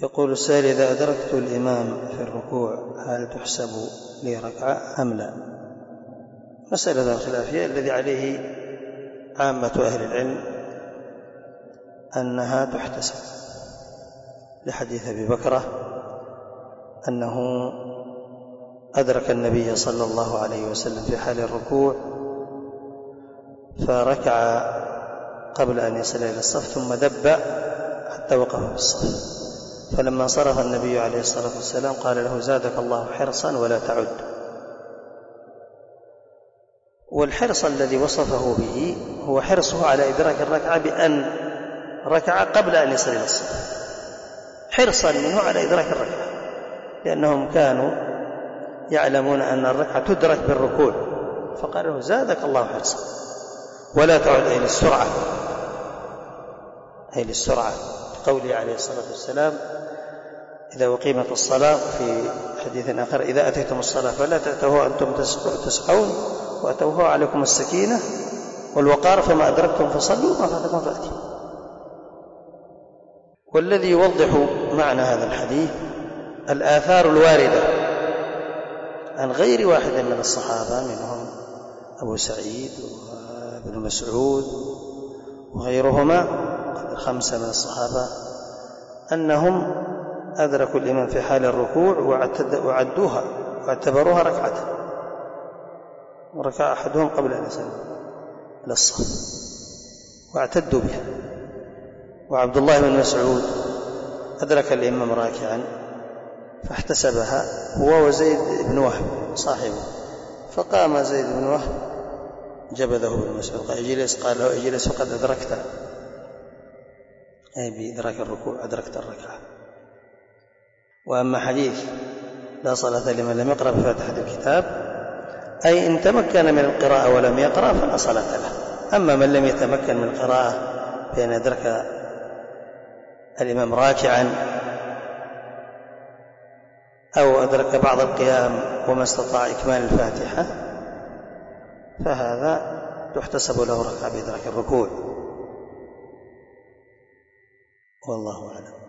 يقول السائل: إذا أدركت الإمام في الركوع هل تحسب لي ركعة أم لا؟ مسألة خلافية. الذي عليه عامة أهل العلم أنها تحتسب، لحديث أبي بكرة أنه أدرك النبي صلى الله عليه وسلم في حال الركوع فركع قبل أن يصل إلى الصف ثم دب حتى وقف في الصف، فلما انصرف النبي عليه الصلاة والسلام قال له: زادك الله حرصا ولا تعد. والحرص الذي وصفه به هو حرصه على إدراك الركعة بأن ركع قبل أن يصل إلى الصف، حرصا منه على إدراك الركعة، لأنهم كانوا يعلمون أن الركعة تدرك بالركوع، فقال له: زادك الله حرصا ولا تعد، أي للسرعة، أي للسرعة، قوله عليه الصلاة والسلام: إذا أقيمت الصلاة، في حديث آخر: إذا أتيتم الصلاة فلا تأتوها أنتم تسعون وأتوها عليكم السكينة والوقار، فما أدركتم فصلوا ما فاتكم فأتوا. والذي يوضح معنى هذا الحديث الآثار الواردة عن غير واحد من الصحابة، منهم أبو سعيد وابن مسعود وغيرهما، الخمسة من الصحابة، أنهم أدركوا الإمام في حال الركوع وعدوها واعتبروها ركعة، وركع أحدهم قبل أن يصل إلى الصف واعتدوا بها. وعبد الله بن مسعود أدرك الإمام راكعا فاحتسبها هو وزيد بن وهب صاحبه، فقام زيد بن وهب جبذه بن مسعود قال له: اجلس وقد أدركت، أي بإدراك الركوع أدركت الركعة. وأما حديث لا صلاة لمن لم يقرأ بفاتحة الكتاب، أي إن تمكن من القراءة ولم يقرأ فلا صلاة له. أما من لم يتمكن من القراءة بأن أدرك الإمام راكعا أو أدرك بعض القيام وما استطاع إكمال الفاتحة، فهذا تحتسب له ركعة بإدراك الركوع، والله أعلم.